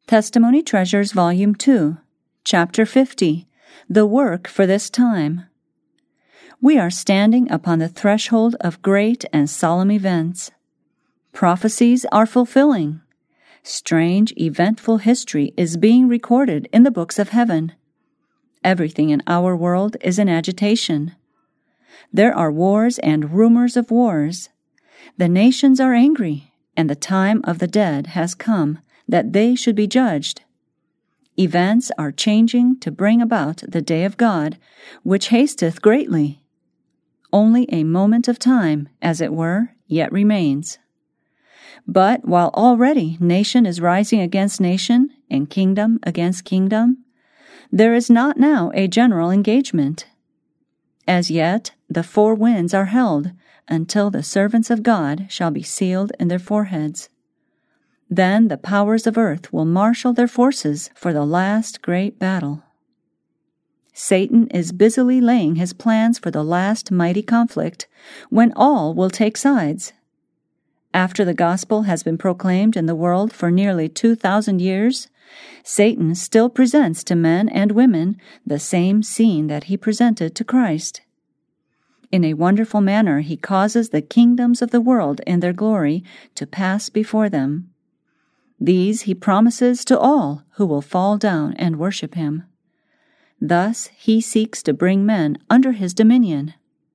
Testimony Treasures, Volume 2, Chapter 50, The Work for This Time. We are standing upon the threshold of great and solemn events. Prophecies are fulfilling. Strange, eventful history is being recorded in the books of heaven. Everything in our world is in agitation. There are wars and rumors of wars. The nations are angry, and the time of the dead has come, that they should be judged. Events are changing to bring about the day of God, which hasteth greatly. Only a moment of time, as it were, yet remains. But while already nation is rising against nation, and kingdom against kingdom, there is not now a general engagement. As yet, the four winds are held, until the servants of God shall be sealed in their foreheads. Then the powers of earth will marshal their forces for the last great battle. Satan is busily laying his plans for the last mighty conflict, when all will take sides. After the gospel has been proclaimed in the world for nearly 2,000 years, Satan still presents to men and women the same scene that he presented to Christ. In a wonderful manner he causes the kingdoms of the world in their glory to pass before them. These he promises to all who will fall down and worship him. Thus he seeks to bring men under his dominion.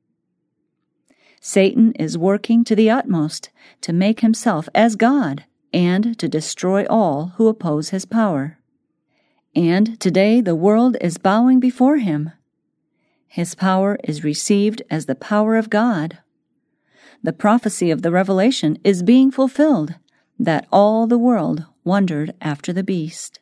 Satan is working to the utmost to make himself as God and to destroy all who oppose his power. And today the world is bowing before him. His power is received as the power of God. The prophecy of the Revelation is being fulfilled, that all the world wondered after the beast.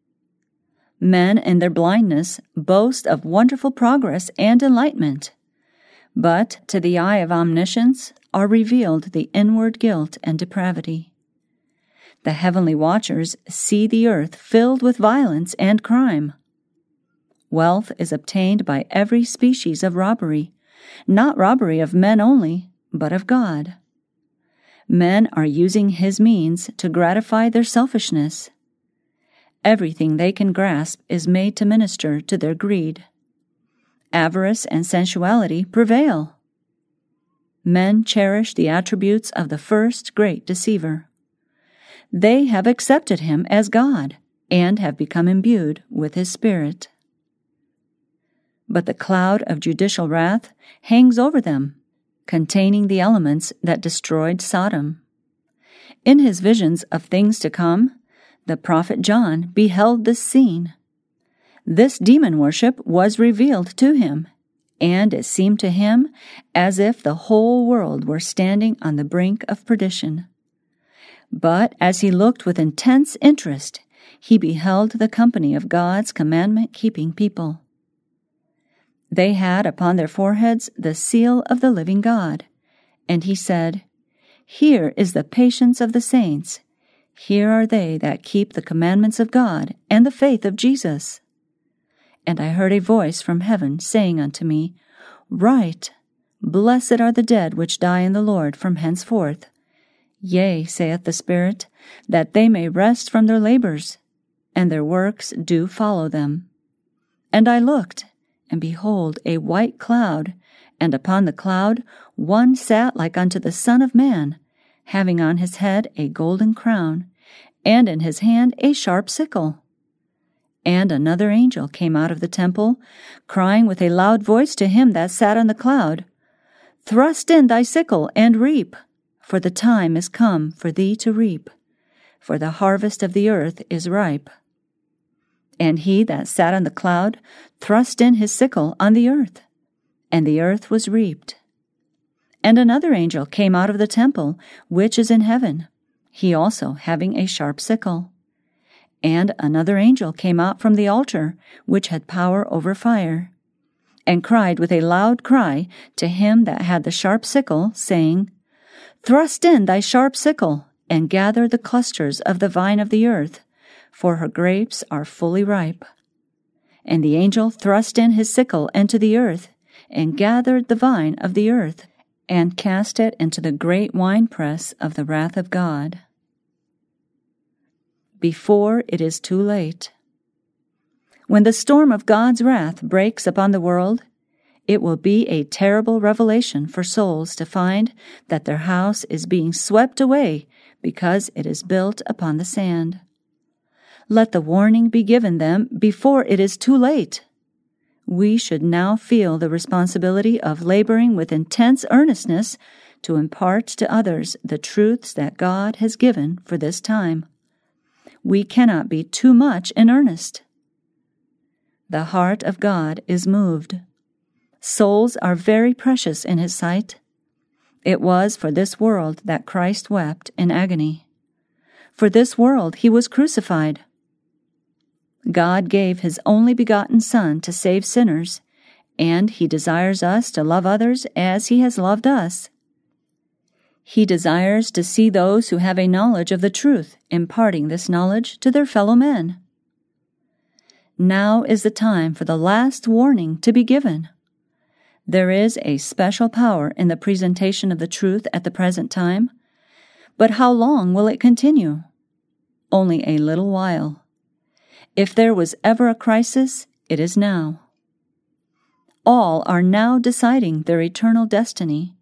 Men in their blindness boast of wonderful progress and enlightenment, but to the eye of omniscience are revealed the inward guilt and depravity. The heavenly watchers see the earth filled with violence and crime. Wealth is obtained by every species of robbery, not robbery of men only, but of God. Men are using his means to gratify their selfishness. Everything they can grasp is made to minister to their greed. Avarice and sensuality prevail. Men cherish the attributes of the first great deceiver. They have accepted him as God and have become imbued with his spirit. But the cloud of judicial wrath hangs over them, containing the elements that destroyed Sodom. In his visions of things to come, the prophet John beheld this scene. This demon worship was revealed to him, and it seemed to him as if the whole world were standing on the brink of perdition. But as he looked with intense interest, he beheld the company of God's commandment-keeping people. They had upon their foreheads the seal of the living God. And he said, Here is the patience of the saints. Here are they that keep the commandments of God and the faith of Jesus. And I heard a voice from heaven saying unto me, Write, Blessed are the dead which die in the Lord from henceforth. Yea, saith the Spirit, that they may rest from their labors, and their works do follow them. And I looked, and behold, a white cloud, and upon the cloud one sat like unto the Son of Man, having on his head a golden crown, and in his hand a sharp sickle. And another angel came out of the temple, crying with a loud voice to him that sat on the cloud, Thrust in thy sickle and reap, for the time is come for thee to reap, for the harvest of the earth is ripe. And he that sat on the cloud thrust in his sickle on the earth, and the earth was reaped. And another angel came out of the temple, which is in heaven, he also having a sharp sickle. And another angel came out from the altar, which had power over fire, and cried with a loud cry to him that had the sharp sickle, saying, Thrust in thy sharp sickle, and gather the clusters of the vine of the earth, for her grapes are fully ripe. And the angel thrust in his sickle into the earth, and gathered the vine of the earth, and cast it into the great winepress of the wrath of God. before it is too late. When the storm of God's wrath breaks upon the world, it will be a terrible revelation for souls to find that their house is being swept away because it is built upon the sand. Let the warning be given them before it is too late. We should now feel the responsibility of laboring with intense earnestness to impart to others the truths that God has given for this time. We cannot be too much in earnest. The heart of God is moved. Souls are very precious in His sight. It was for this world that Christ wept in agony. For this world He was crucified. God gave His only begotten Son to save sinners, and He desires us to love others as He has loved us. He desires to see those who have a knowledge of the truth imparting this knowledge to their fellow men. Now is the time for the last warning to be given. There is a special power in the presentation of the truth at the present time, but how long will it continue? Only a little while. If there was ever a crisis, it is now. All are now deciding their eternal destiny.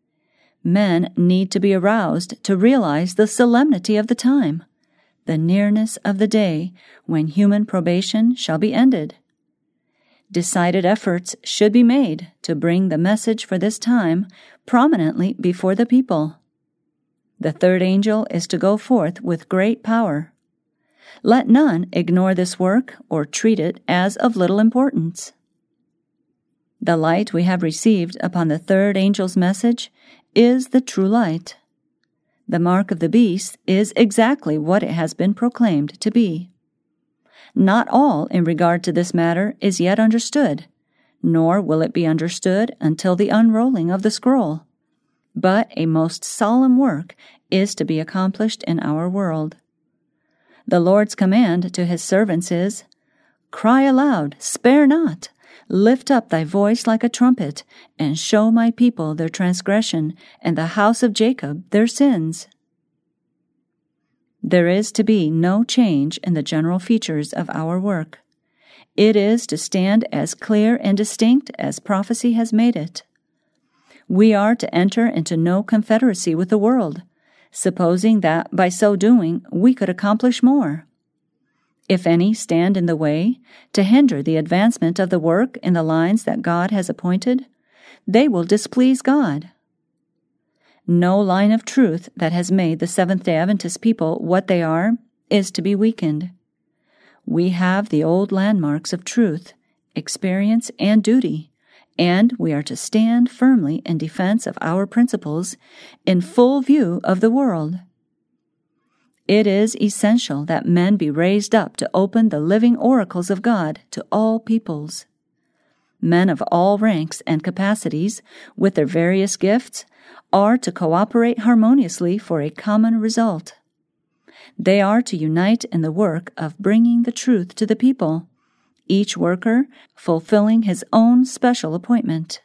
Men need to be aroused to realize the solemnity of the time, the nearness of the day when human probation shall be ended. Decided efforts should be made to bring the message for this time prominently before the people. The third angel is to go forth with great power. Let none ignore this work or treat it as of little importance. The light we have received upon the third angel's message is the true light. The mark of the beast is exactly what it has been proclaimed to be. Not all in regard to this matter is yet understood, nor will it be understood until the unrolling of the scroll. But a most solemn work is to be accomplished in our world. The Lord's command to His servants is, "Cry aloud, spare not, lift up thy voice like a trumpet, and show my people their transgression, and the house of Jacob their sins." There is to be no change in the general features of our work. It is to stand as clear and distinct as prophecy has made it. We are to enter into no confederacy with the world, supposing that by so doing we could accomplish more. If any stand in the way to hinder the advancement of the work in the lines that God has appointed, they will displease God. No line of truth that has made the Seventh-day Adventist people what they are is to be weakened. We have the old landmarks of truth, experience, and duty, and we are to stand firmly in defense of our principles in full view of the world. It is essential that men be raised up to open the living oracles of God to all peoples. Men of all ranks and capacities, with their various gifts, are to cooperate harmoniously for a common result. They are to unite in the work of bringing the truth to the people, each worker fulfilling his own special appointment.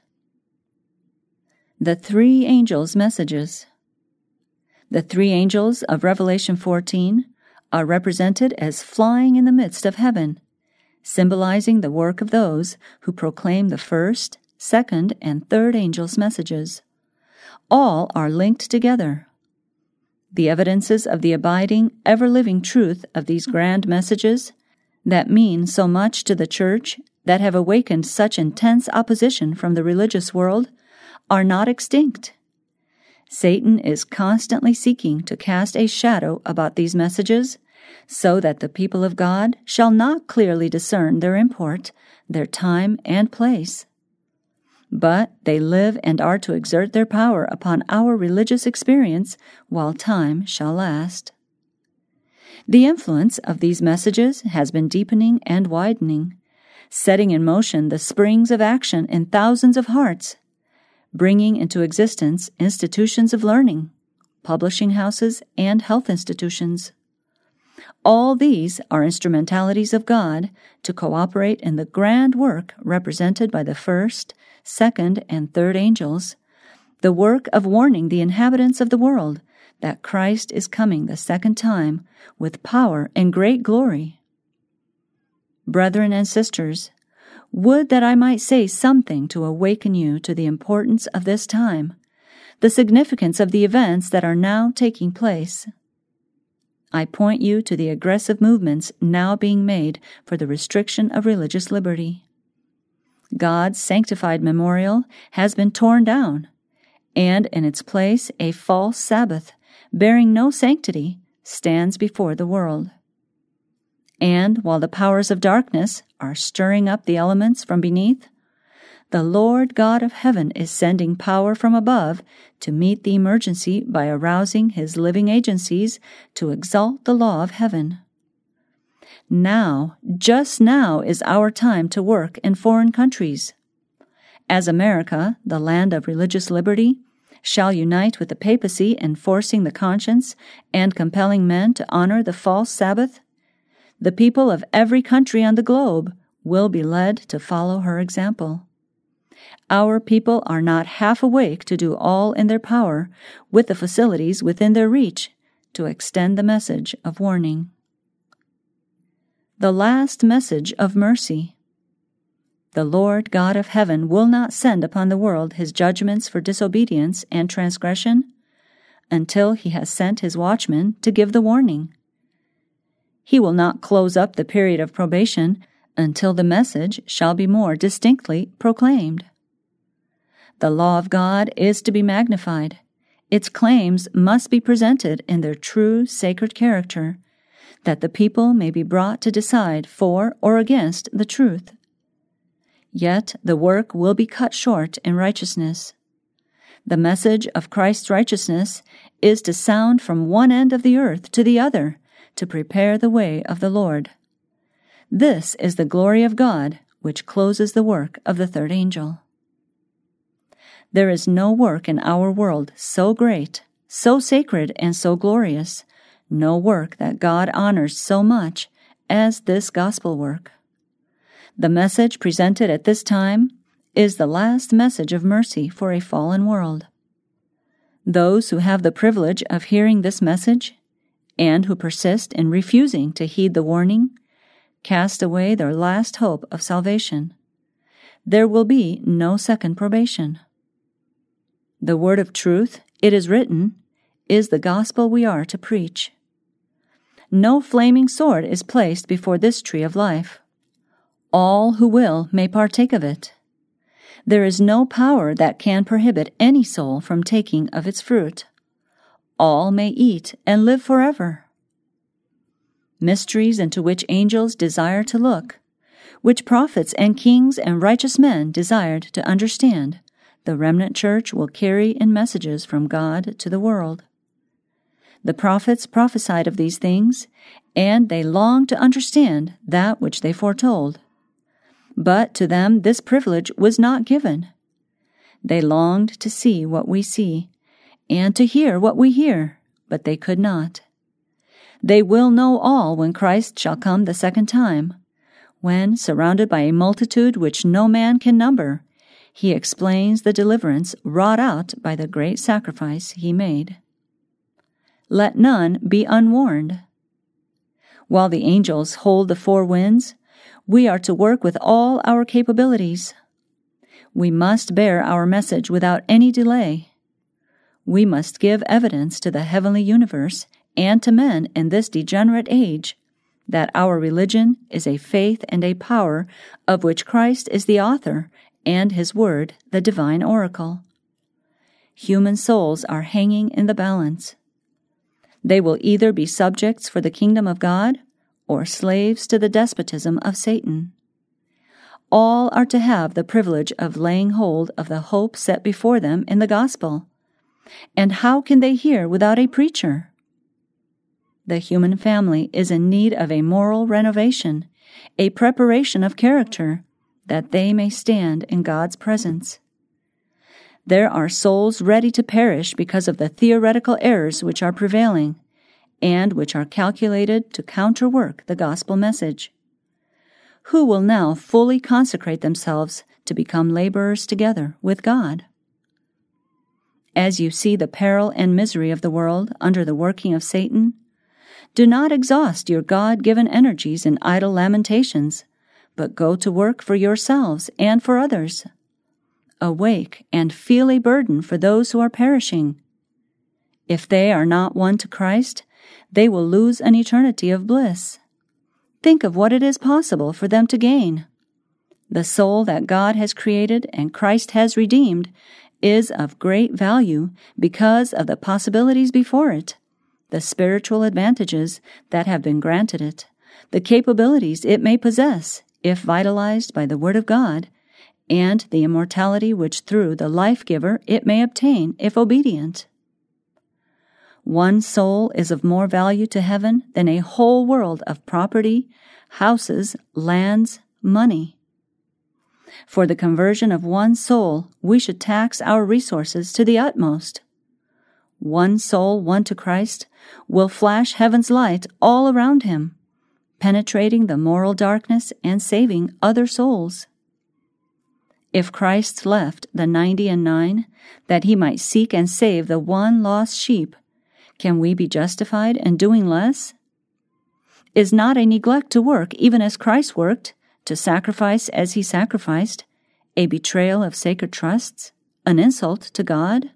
The three angels' messages. The three angels of Revelation 14 are represented as flying in the midst of heaven, symbolizing the work of those who proclaim the first, second, and third angels' messages. All are linked together. The evidences of the abiding, ever-living truth of these grand messages that mean so much to the Church, that have awakened such intense opposition from the religious world, are not extinct. Satan is constantly seeking to cast a shadow about these messages, so that the people of God shall not clearly discern their import, their time and place. But they live and are to exert their power upon our religious experience while time shall last. The influence of these messages has been deepening and widening, setting in motion the springs of action in thousands of hearts, bringing into existence institutions of learning, publishing houses, and health institutions. All these are instrumentalities of God to cooperate in the grand work represented by the first, second, and third angels, the work of warning the inhabitants of the world that Christ is coming the second time with power and great glory. Brethren and sisters, would that I might say something to awaken you to the importance of this time, the significance of the events that are now taking place. I point you to the aggressive movements now being made for the restriction of religious liberty. God's sanctified memorial has been torn down, and in its place a false Sabbath, bearing no sanctity, stands before the world. And while the powers of darkness are stirring up the elements from beneath, the Lord God of heaven is sending power from above to meet the emergency by arousing his living agencies to exalt the law of heaven. Now, just now, is our time to work in foreign countries. As America, the land of religious liberty, shall unite with the papacy in forcing the conscience and compelling men to honor the false Sabbath, the people of every country on the globe will be led to follow her example. Our people are not half awake to do all in their power, with the facilities within their reach, to extend the message of warning. The last message of mercy. The Lord God of heaven will not send upon the world his judgments for disobedience and transgression until he has sent his watchmen to give the warning. He will not close up the period of probation until the message shall be more distinctly proclaimed. The law of God is to be magnified. Its claims must be presented in their true sacred character, that the people may be brought to decide for or against the truth. Yet the work will be cut short in righteousness. The message of Christ's righteousness is to sound from one end of the earth to the other, to prepare the way of the Lord. This is the glory of God, which closes the work of the third angel. There is no work in our world so great, so sacred, and so glorious, no work that God honors so much as this gospel work. The message presented at this time is the last message of mercy for a fallen world. Those who have the privilege of hearing this message, and who persist in refusing to heed the warning, cast away their last hope of salvation. There will be no second probation. The word of truth, it is written, is the gospel we are to preach. No flaming sword is placed before this tree of life. All who will may partake of it. There is no power that can prohibit any soul from taking of its fruit. All may eat and live forever. Mysteries into which angels desire to look, which prophets and kings and righteous men desired to understand, the remnant church will carry in messages from God to the world. The prophets prophesied of these things, and they longed to understand that which they foretold. But to them this privilege was not given. They longed to see what we see, and to hear what we hear, but they could not. They will know all when Christ shall come the second time, when, surrounded by a multitude which no man can number, he explains the deliverance wrought out by the great sacrifice he made. Let none be unwarned. While the angels hold the four winds, we are to work with all our capabilities. We must bear our message without any delay. We must give evidence to the heavenly universe and to men in this degenerate age that our religion is a faith and a power of which Christ is the author and his word the divine oracle. Human souls are hanging in the balance. They will either be subjects for the kingdom of God or slaves to the despotism of Satan. All are to have the privilege of laying hold of the hope set before them in the gospel. And how can they hear without a preacher? The human family is in need of a moral renovation, a preparation of character, that they may stand in God's presence. There are souls ready to perish because of the theoretical errors which are prevailing, and which are calculated to counterwork the gospel message. Who will now fully consecrate themselves to become laborers together with God? As you see the peril and misery of the world under the working of Satan, do not exhaust your God-given energies in idle lamentations, but go to work for yourselves and for others. Awake and feel a burden for those who are perishing. If they are not won to Christ, they will lose an eternity of bliss. Think of what it is possible for them to gain. The soul that God has created and Christ has redeemed is of great value because of the possibilities before it, the spiritual advantages that have been granted it, the capabilities it may possess if vitalized by the Word of God, and the immortality which through the life-giver it may obtain if obedient. One soul is of more value to heaven than a whole world of property, houses, lands, money. For the conversion of one soul, we should tax our resources to the utmost. One soul won to Christ will flash heaven's light all around him, penetrating the moral darkness and saving other souls. If Christ left the 99 that he might seek and save the one lost sheep, can we be justified in doing less? Is not a neglect to work even as Christ worked, to sacrifice as he sacrificed, a betrayal of sacred trusts, an insult to God?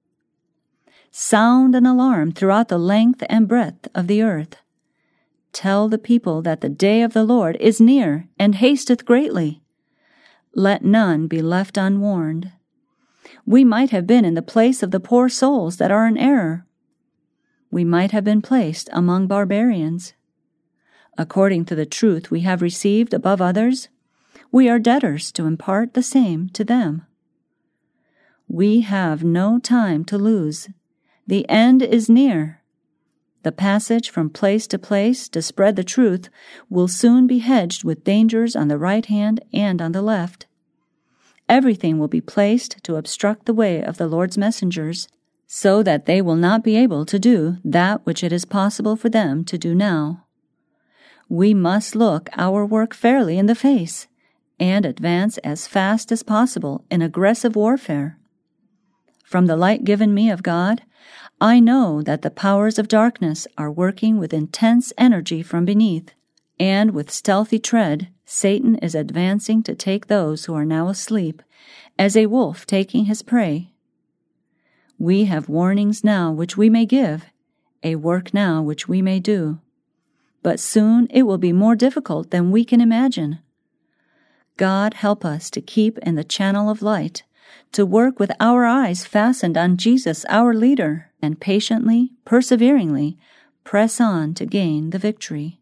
Sound an alarm throughout the length and breadth of the earth. Tell the people that the day of the Lord is near and hasteth greatly. Let none be left unwarned. We might have been in the place of the poor souls that are in error. We might have been placed among barbarians. According to the truth we have received above others, we are debtors to impart the same to them. We have no time to lose. The end is near. The passage from place to place to spread the truth will soon be hedged with dangers on the right hand and on the left. Everything will be placed to obstruct the way of the Lord's messengers, so that they will not be able to do that which it is possible for them to do now. We must look our work fairly in the face, and advance as fast as possible in aggressive warfare. From the light given me of God, I know that the powers of darkness are working with intense energy from beneath, and with stealthy tread Satan is advancing to take those who are now asleep, as a wolf taking his prey. We have warnings now which we may give, a work now which we may do. But soon it will be more difficult than we can imagine. God help us to keep in the channel of light, to work with our eyes fastened on Jesus our leader, and patiently, perseveringly, press on to gain the victory.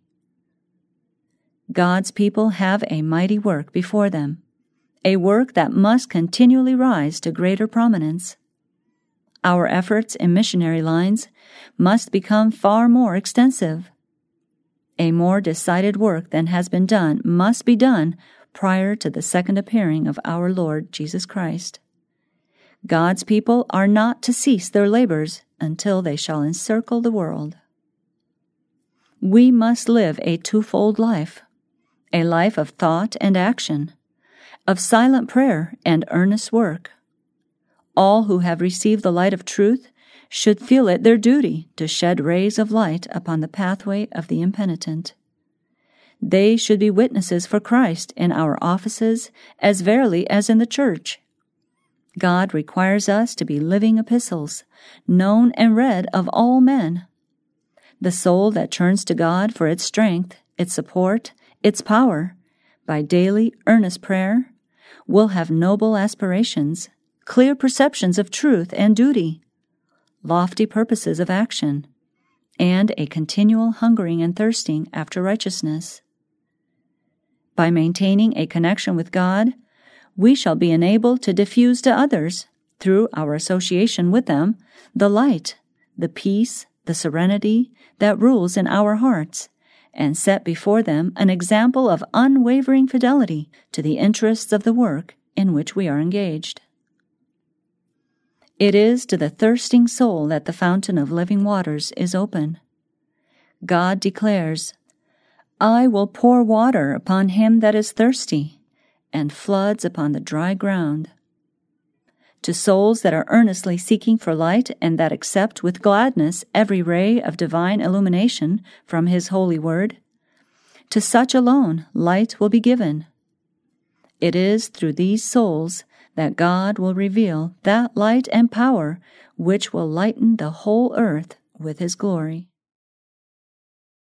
God's people have a mighty work before them, a work that must continually rise to greater prominence. Our efforts in missionary lines must become far more extensive. A more decided work than has been done must be done prior to the second appearing of our Lord Jesus Christ. God's people are not to cease their labors until they shall encircle the world. We must live a twofold life, a life of thought and action, of silent prayer and earnest work. All who have received the light of truth should feel it their duty to shed rays of light upon the pathway of the impenitent. They should be witnesses for Christ in our offices as verily as in the church. God requires us to be living epistles, known and read of all men. The soul that turns to God for its strength, its support, its power, by daily earnest prayer, will have noble aspirations, clear perceptions of truth and duty, lofty purposes of action, and a continual hungering and thirsting after righteousness. By maintaining a connection with God, we shall be enabled to diffuse to others, through our association with them, the light, the peace, the serenity that rules in our hearts, and set before them an example of unwavering fidelity to the interests of the work in which we are engaged. It is to the thirsting soul that the fountain of living waters is open. God declares, "I will pour water upon him that is thirsty, and floods upon the dry ground." To souls that are earnestly seeking for light and that accept with gladness every ray of divine illumination from His holy word, to such alone light will be given. It is through these souls that God will reveal that light and power which will lighten the whole earth with His glory.